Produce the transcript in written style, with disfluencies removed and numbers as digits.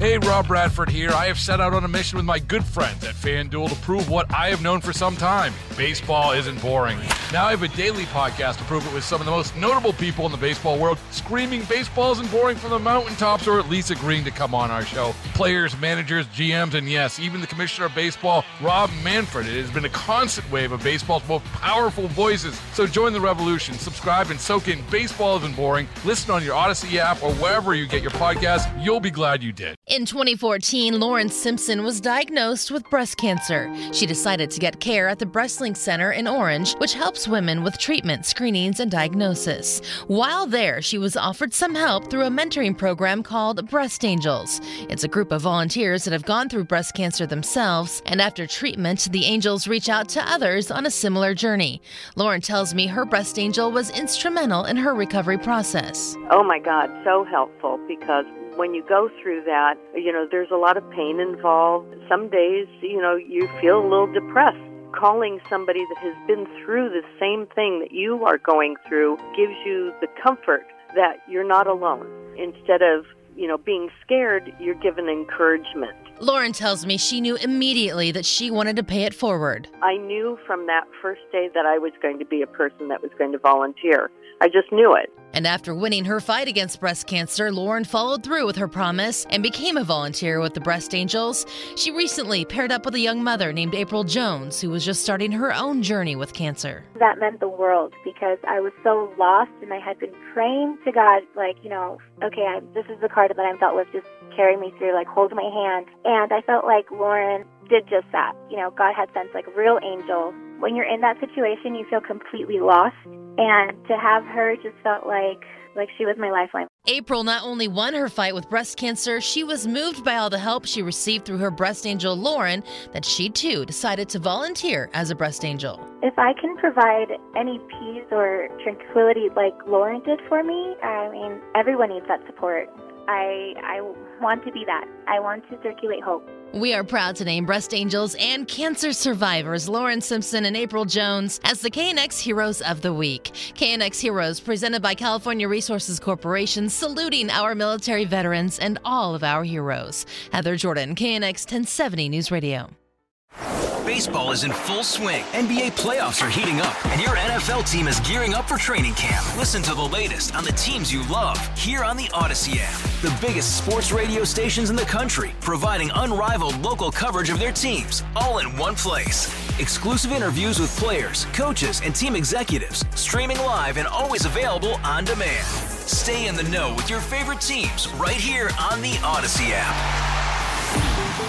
Hey, Rob Bradford here. I have set out on a mission with my good friends at FanDuel to prove what I have known for some time. Baseball isn't boring. Now I have a daily podcast to prove it with some of the most notable people in the baseball world, screaming baseball isn't boring from the mountaintops, or at least agreeing to come on our show. Players, managers, GMs, and yes, even the commissioner of baseball, Rob Manfred. It has been a constant wave of baseball's most powerful voices. So join the revolution. Subscribe and soak in Baseball Isn't Boring. Listen on your Odyssey app or wherever you get your podcasts. You'll be glad you did. In 2014, Lauren Simpson was diagnosed with breast cancer. She decided to get care at the BreastLink Center in Orange, which helps women with treatment, screenings, and diagnosis. While there, she was offered some help through a mentoring program called Breast Angels. It's a group of volunteers that have gone through breast cancer themselves, and after treatment, the angels reach out to others on a similar journey. Lauren tells me her breast angel was instrumental in her recovery process. Oh my God, so helpful, because when you go through that, there's a lot of pain involved. Some days, you feel a little depressed. Calling somebody that has been through the same thing that you are going through gives you the comfort that you're not alone. Instead of, being scared, you're given encouragement. Lauren tells me she knew immediately that she wanted to pay it forward. I knew from that first day that I was going to be a person that was going to volunteer. I just knew it. And after winning her fight against breast cancer, Lauren followed through with her promise and became a volunteer with the Breast Angels. She recently paired up with a young mother named April Jones, who was just starting her own journey with cancer. That meant the world, because I was so lost, and I had been praying to God, this is the card that I'm dealt with, just carry me through, hold my hand. And I felt like Lauren did just that. God had sent a real angel. When you're in that situation, you feel completely lost. And to have her just felt like she was my lifeline. April not only won her fight with breast cancer, she was moved by all the help she received through her breast angel, Lauren, that she too decided to volunteer as a breast angel. If I can provide any peace or tranquility like Lauren did for me, everyone needs that support. I want to be that. I want to circulate hope. We are proud to name breast angels and cancer survivors Lauren Simpson and April Jones as the KNX Heroes of the Week. KNX Heroes, presented by California Resources Corporation, saluting our military veterans and all of our heroes. Heather Jordan, KNX 1070 News Radio. Baseball is in full swing. NBA playoffs are heating up, and your NFL team is gearing up for training camp. Listen to the latest on the teams you love here on the Odyssey app. The biggest sports radio stations in the country, providing unrivaled local coverage of their teams, all in one place. Exclusive interviews with players, coaches, and team executives, streaming live and always available on demand. Stay in the know with your favorite teams right here on the Odyssey app.